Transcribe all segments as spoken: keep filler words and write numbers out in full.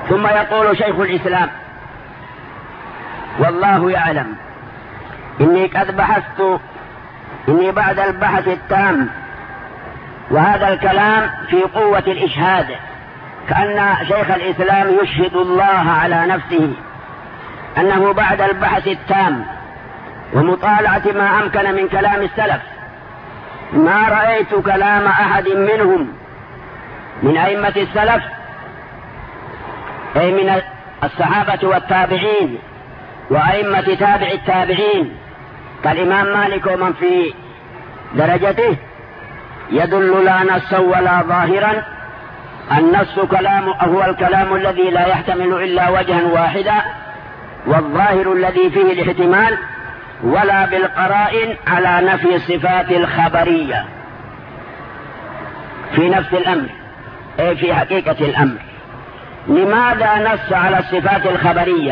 ثم يقول شيخ الإسلام: والله يعلم إني قد بحثت، إني بعد البحث التام، وهذا الكلام في قوة الإشهاد، كأن شيخ الإسلام يشهد الله على نفسه أنه بعد البحث التام ومطالعة ما أمكن من كلام السلف ما رأيت كلام أحد منهم من أئمة السلف، أي من الصحابة والتابعين وأئمة تابع التابعين كالإمام مالك ومن في درجته، يدل لا نصا ولا ظاهرا. النص كلام هو الكلام الذي لا يحتمل إلا وجها واحدا، والظاهر الذي فيه الاحتمال، ولا بالقرائن على نفي الصفات الخبرية في نفس الأمر، أي في حقيقة الأمر. لماذا نص على الصفات الخبرية؟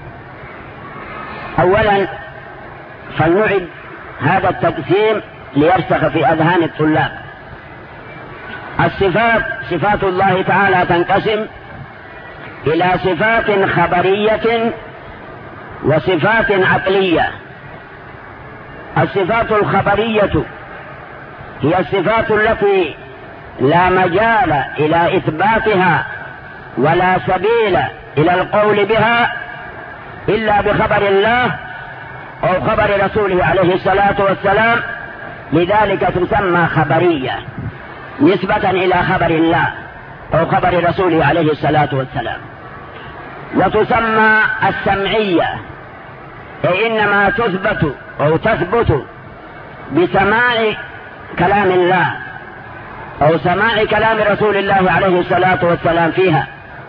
أولا فلنعد هذا التقسيم ليرسخ في أذهان الطلاب. الصفات، صفات الله تعالى تنقسم إلى صفات خبرية وصفات عقلية. الصفات الخبرية هي الصفات التي لا مجال إلى إثباتها ولا سبيل إلى القول بها إلا بخبر الله أو خبر رسوله عليه الصلاة والسلام، لذلك تسمى خبرية نسبة إلى خبر الله أو خبر رسوله عليه الصلاة والسلام. وتسمى السمعية، أي إنما تثبت أو تثبت بسماع كلام الله أو سماع كلام رسول الله عليه الصلاة والسلام فيها.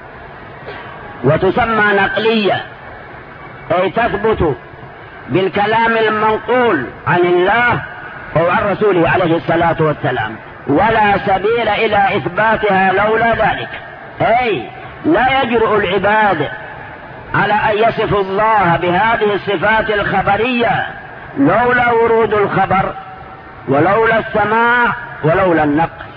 وتسمى نقلية، أي تثبت بالكلام المنقول عن الله أو عن رسوله عليه الصلاة والسلام، ولا سبيل إلى إثباتها لولا ذلك. أي لا يجرؤ العباد على أن يصفوا الله بهذه الصفات الخبرية لولا ورود الخبر ولولا السماع ولولا النقل.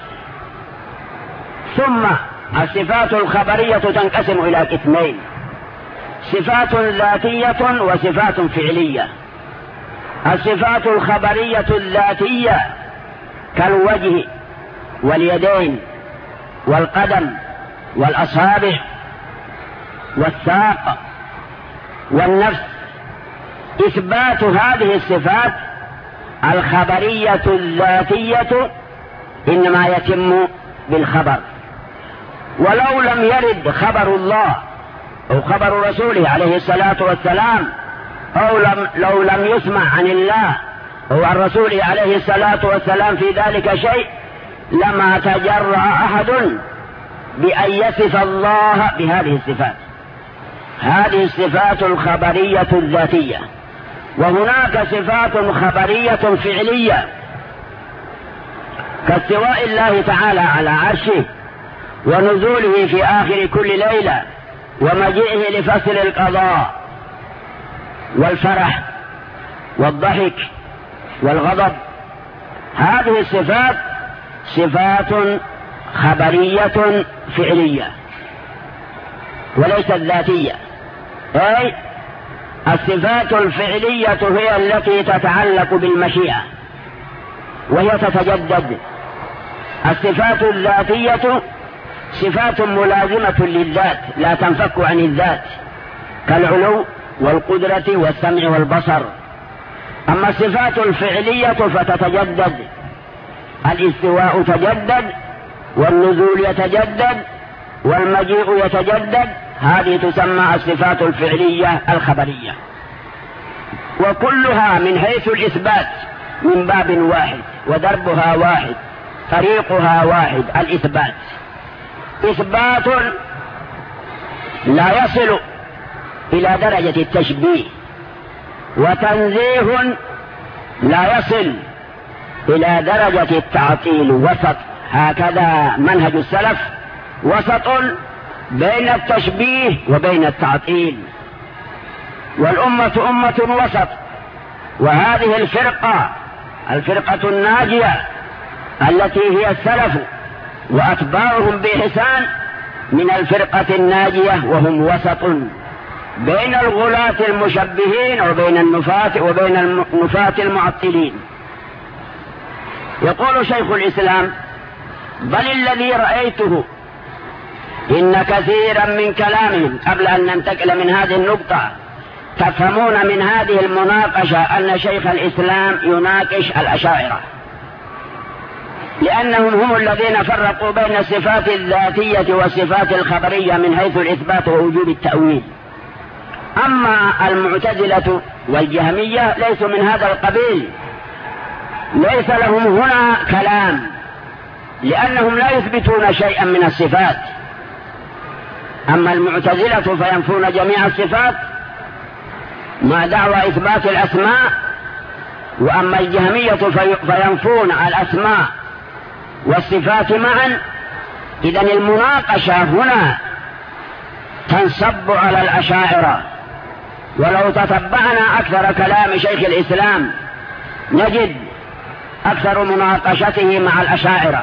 ثم الصفات الخبرية تنقسم إلى قسمين: صفات ذاتية وصفات فعلية. الصفات الخبرية الذاتية كالوجه واليدين والقدم والأصابع والساق والنفس. إثبات هذه الصفات الخبرية الذاتية إنما يتم بالخبر، ولو لم يرد خبر الله أو خبر رسوله عليه الصلاة والسلام، أو لم لو لم يسمع عن الله أو عن رسوله عليه الصلاة والسلام في ذلك شيء، لما تجرأ أحد بأن يصف الله بهذه الصفات. هذه الصفات الخبرية الذاتية. وهناك صفات خبرية فعلية كاستواء الله تعالى على عرشه ونزوله في آخر كل ليلة ومجيئه لفصل القضاء والفرح والضحك والغضب. هذه الصفات صفات خبرية فعلية وليست ذاتية. أي الصفات الفعلية هي التي تتعلق بالمشيئة وهي تتجدد. الصفات الذاتية صفات ملازمة للذات لا تنفك عن الذات كالعلو والقدرة والسمع والبصر. أما الصفات الفعلية فتتجدد، الاستواء تجدد والنزول يتجدد والمجيء يتجدد. هذه تسمى الصفات الفعلية الخبرية، وكلها من حيث الإثبات من باب واحد ودربها واحد طريقها واحد، الإثبات. إثبات لا يصل إلى درجة التشبيه، وتنزيه لا يصل إلى درجة التعطيل، وسط. هكذا منهج السلف، وسط بين التشبيه وبين التعطيل. والأمة أمة وسط، وهذه الفرقة الفرقة الناجية التي هي السلف وأتباعهم بإحسان من الفرقة الناجية، وهم وسط بين الغلاة المشبهين وبين النفاة وبين النفاة المعطلين. يقول شيخ الإسلام: بل الذي رأيته إن كثيرا من كلامهم، قبل أن ننتقل من هذه النقطة تفهمون من هذه المناقشة أن شيخ الإسلام يناقش الأشاعرة، لأنهم هم الذين فرقوا بين الصفات الذاتية والصفات الخبرية من حيث الإثبات ووجوب التأويل. أما المعتزلة والجهمية ليسوا من هذا القبيل، ليس لهم هنا كلام، لأنهم لا يثبتون شيئا من الصفات. أما المعتزلة فينفون جميع الصفات مع دعوى إثبات الأسماء، وأما الجهمية فينفون الأسماء والصفات معا. إذن المناقشة هنا تنصب على الأشاعرة. ولو تتبعنا أكثر كلام شيخ الإسلام نجد أكثر مناقشته مع الأشاعرة،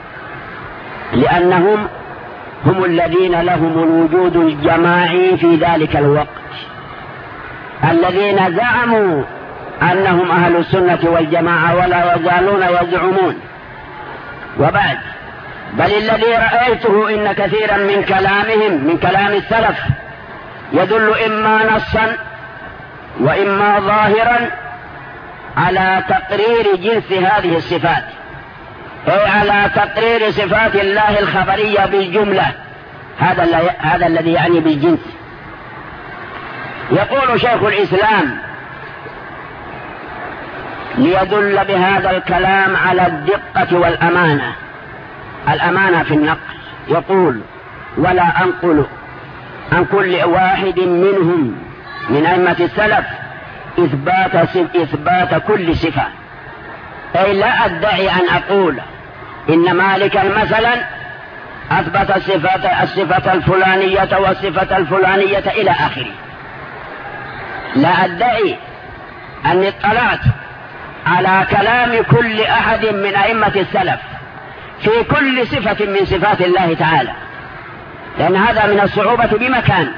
لأنهم هم الذين لهم الوجود الجماعي في ذلك الوقت، الذين زعموا أنهم أهل السنة والجماعة ولا يزالون يزعمون. وبعد: بل الذي رأيته إن كثيرا من كلامهم من كلام السلف يدل إما نصا وإما ظاهرا على تقرير جنس هذه الصفات، أي على تقرير صفات الله الخبرية بالجملة. هذا هذا الذي يعني بالجنس. يقول شيخ الإسلام ليدل بهذا الكلام على الدقة والأمانة، الأمانة في النقل، يقول: ولا أنقل عن كل واحد منهم من أئمة السلف إثبات, إثبات كل صفة، أي لا أدعي أن أقول إن مالكا مثلا أثبت الصفة, الصفة الفلانية والصفة الفلانية إلى آخره. لا أدعي أن اطلعت على كلام كل أحد من أئمة السلف في كل صفة من صفات الله تعالى، لأن هذا من الصعوبة بمكان.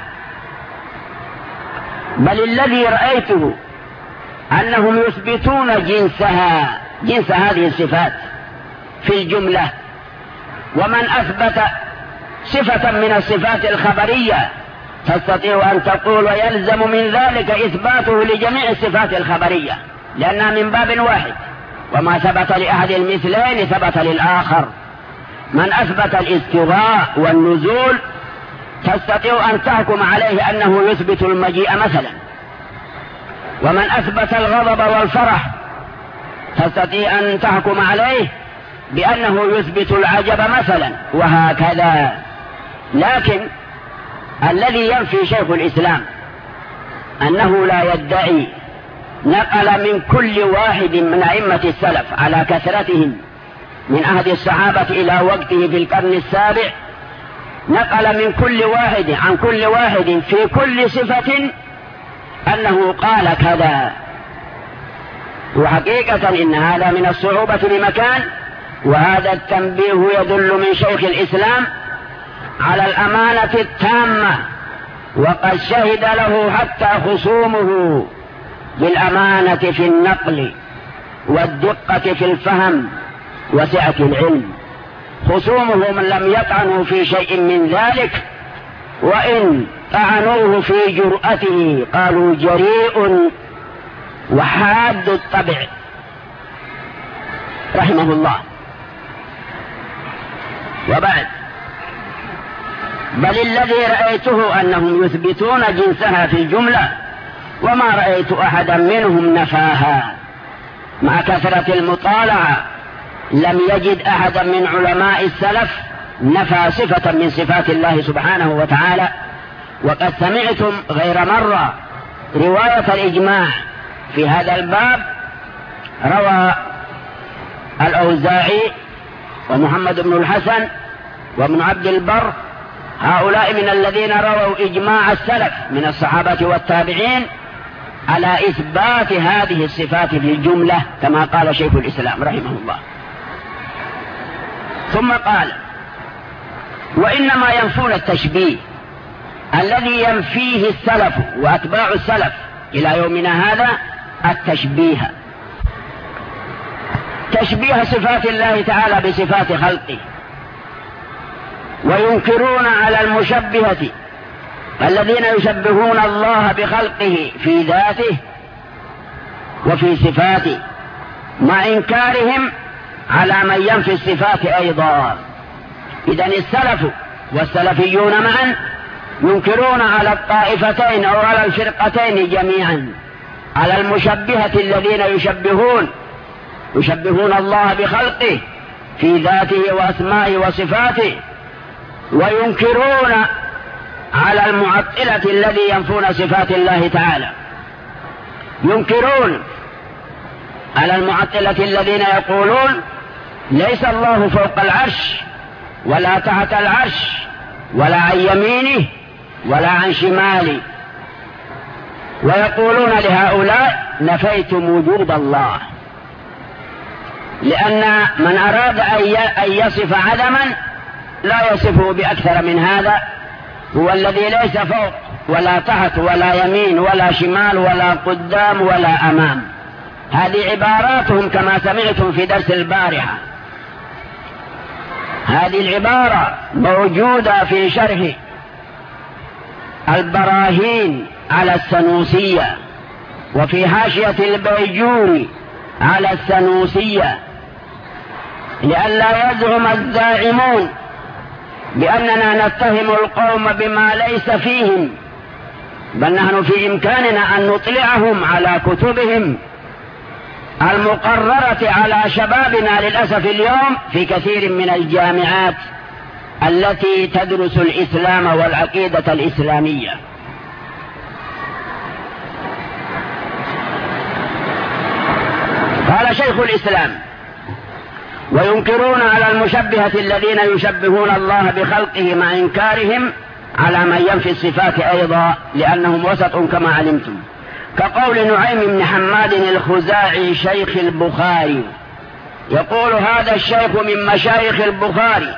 بل الذي رأيته أنهم يثبتون جنسها جنس هذه الصفات في الجملة، ومن أثبت صفة من الصفات الخبرية تستطيع أن تقول ويلزم من ذلك إثباته لجميع الصفات الخبرية، لأنها من باب واحد، وما ثبت لأحد المثلين ثبت للآخر. من أثبت الاستواء والنزول تستطيع أن تحكم عليه أنه يثبت المجيء مثلا، ومن أثبت الغضب والفرح تستطيع أن تحكم عليه بأنه يثبت العجب مثلا، وهكذا. لكن الذي ينفي شيخ الإسلام أنه لا يدعي، نقل من كل واحد من أئمة السلف على كثرتهم من عهد الصحابة إلى وقته في القرن السابع، نقل من كل واحد عن كل واحد في كل صفة أنه قال كذا. وحقيقة إن هذا من الصعوبة بمكان، وهذا التنبيه يدل من شيخ الإسلام على الأمانة التامة، وقد شهد له حتى خصومه بالأمانة في النقل والدقة في الفهم وسعة العلم. خصومه من لم يطعنوا في شيء من ذلك، وإن طعنوه في جرأته قالوا جريء وحاد الطبع رحمه الله. وبعد: بل الذي رأيته أنهم يثبتون جنسها في الجملة، وما رأيت أحدا منهم نفاها. مع كثرة المطالعة لم يجد أحدا من علماء السلف نفى صفة من صفات الله سبحانه وتعالى. وقد سمعتم غير مرة رواية الإجماع في هذا الباب، روى الأوزاعي ومحمد بن الحسن وابن عبد البر، هؤلاء من الذين رووا إجماع السلف من الصحابة والتابعين على إثبات هذه الصفات في الجملة كما قال شيخ الإسلام رحمه الله. ثم قال: وإنما ينفون التشبيه الذي ينفيه السلف وأتباع السلف إلى يومنا هذا، التشبيه، تشبيه صفات الله تعالى بصفات خلقه. وينكرون على المشبهة الذين يشبهون الله بخلقه في ذاته وفي صفاته، مع إنكارهم على من ينفي الصفات أيضا. إذن السلف والسلفيون معا ينكرون على الطائفتين أو على الفرقتين جميعا، على المشبهة الذين يشبهون يشبهون الله بخلقه في ذاته وأسمائه وصفاته، وينكرون على المعطلة الذي ينفون صفات الله تعالى. ينكرون على المعطلة الذين يقولون ليس الله فوق العرش ولا تحت العرش ولا عن يمينه ولا عن شماله، ويقولون لهؤلاء نفيتم وجود الله، لأن من أراد أن يصف عدما لا يصفه بأكثر من هذا، هو الذي ليس فوق ولا تحت ولا يمين ولا شمال ولا قدام ولا أمام. هذه عباراتهم كما سمعتم في درس البارحة. هذه العبارة موجودة في شرح البراهين على السنوسية، وفي حاشية البيجوري على السنوسية، لئلا يزعم الزاعمون بأننا نتهم القوم بما ليس فيهم، بل نحن في إمكاننا أن نطلعهم على كتبهم المقررة على شبابنا للأسف اليوم في كثير من الجامعات التي تدرس الإسلام والعقيدة الإسلامية. قال شيخ الإسلام: وينكرون على المشبهة الذين يشبهون الله بخلقه مع إنكارهم على من ينفي الصفات أيضا، لأنهم وسط كما علمتم، كقول نعيم بن حماد الخزاعي شيخ البخاري، يقول هذا الشيخ من مشايخ البخاري: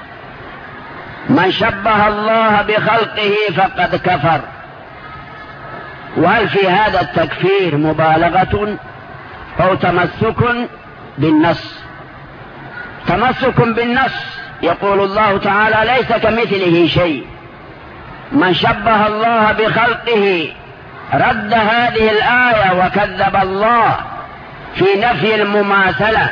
من شبه الله بخلقه فقد كفر. وهل في هذا التكفير مبالغة أو تمسك بالنص؟ تمسك بالنص، يقول الله تعالى ليس كمثله شيء. من شبه الله بخلقه رد هذه الآية وكذب الله في نفي المماثلة.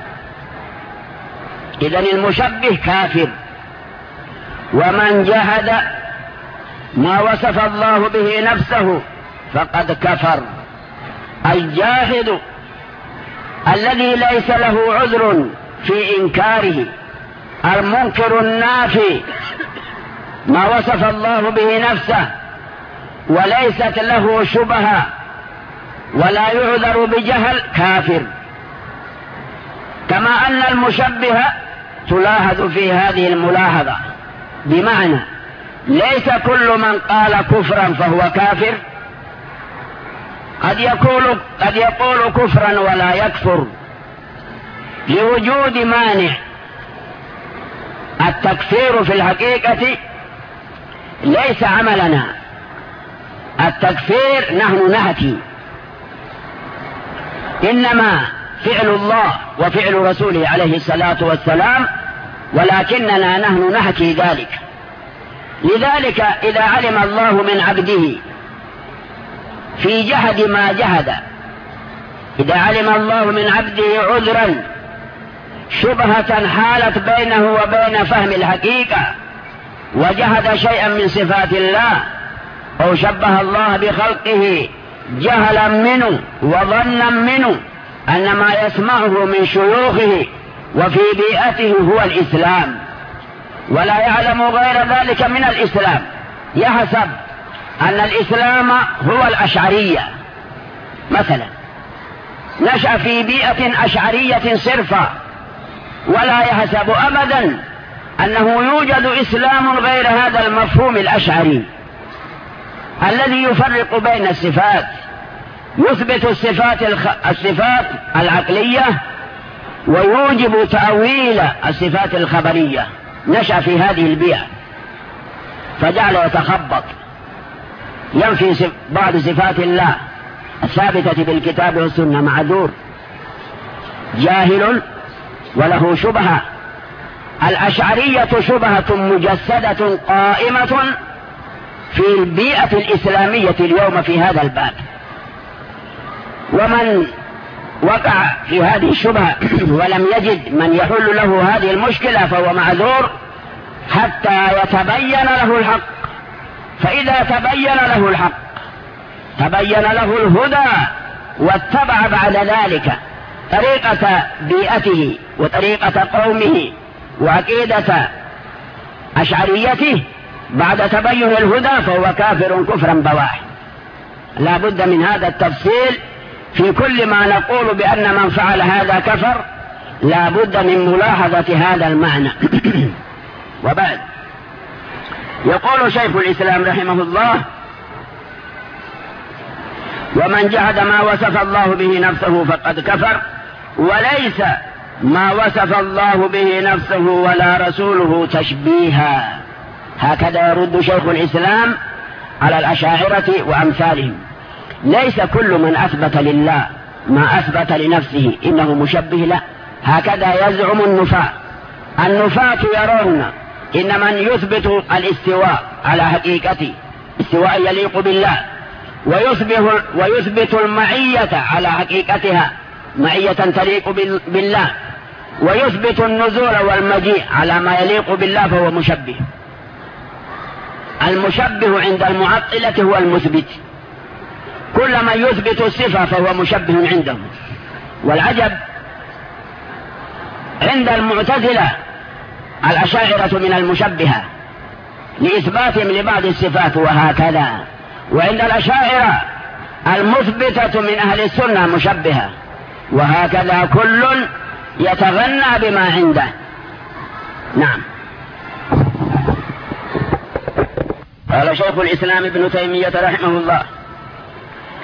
إذن المشبه كافر. ومن جهد ما وصف الله به نفسه فقد كفر. الجاهد الذي ليس له عذر في إنكاره، المنكر النافي ما وصف الله به نفسه وليست له شبهة ولا يعذر بجهل، كافر. كما أن المشبه تلاحظ في هذه الملاحظة، بمعنى ليس كل من قال كفرا فهو كافر، قد يقول, قد يقول كفرا ولا يكفر لوجود مانع. التكفير في الحقيقة ليس عملنا، التكفير نحن نهتي، إنما فعل الله وفعل رسوله عليه الصلاة والسلام، ولكننا نحن نحكي ذلك. لذلك إذا علم الله من عبده في جهد ما جهد، إذا علم الله من عبده عذرا شبهة حالت بينه وبين فهم الحقيقة وجهد شيئا من صفات الله أو شبه الله بخلقه جهلا منه وظنا منه أن ما يسمعه من شيوخه وفي بيئته هو الإسلام، ولا يعلم غير ذلك من الإسلام، يحسب أن الإسلام هو الأشعرية مثلا، نشأ في بيئة أشعرية صرفة، ولا يحسب أبدا أنه يوجد إسلام غير هذا المفهوم الأشعري الذي يفرق بين الصفات، يثبت الصفات, الخ... الصفات العقلية ويوجب تأويل الصفات الخبرية، نشأ في هذه البيئة فجعل يتخبط، ينفي بعض صفات الله الثابتة بالكتاب والسنة، معذور، جاهل وله شبهة. الأشعرية شبهة مجسدة قائمة في البيئة الإسلامية اليوم في هذا الباب، ومن وقع في هذه الشبهة ولم يجد من يحل له هذه المشكلة فهو معذور حتى يتبين له الحق. فإذا تبين له الحق تبين له الهدى واتبع بعد ذلك طريقة بيئته وطريقة قومه وعقيدة أشعريته بعد تبين الهدى، فهو كافر كفرا بواح. لا بد من هذا التفصيل في كل ما نقول بأن من فعل هذا كفر، لا بد من ملاحظة هذا المعنى. وبعد، يقول شيخ الإسلام رحمه الله: ومن جحد ما وصف الله به نفسه فقد كفر، وليس ما وصف الله به نفسه ولا رسوله تشبيها. هكذا يرد شيخ الإسلام على الأشاعرة وأمثالهم. ليس كل من أثبت لله ما أثبت لنفسه إنه مشبه، لا، هكذا يزعم النفاة. النفاة يرون إن من يثبت الاستواء على حقيقته استواء يليق بالله، ويثبت, ويثبت المعية على حقيقتها معية تليق بالله، ويثبت النزول والمجيء على ما يليق بالله، فهو مشبه. المشبه عند المعطلة هو المثبت، كل من يثبت الصفة فهو مشبه عندهم. والعجب عند المعتزلة الأشاعرة من المشبهة لإثباتهم لبعض الصفات وهكذا، وعند الأشاعرة المثبتة من أهل السنة مشبهة، وهكذا كل يتغنى بما عنده. نعم. قال شيخ الإسلام ابن تيمية رحمه الله: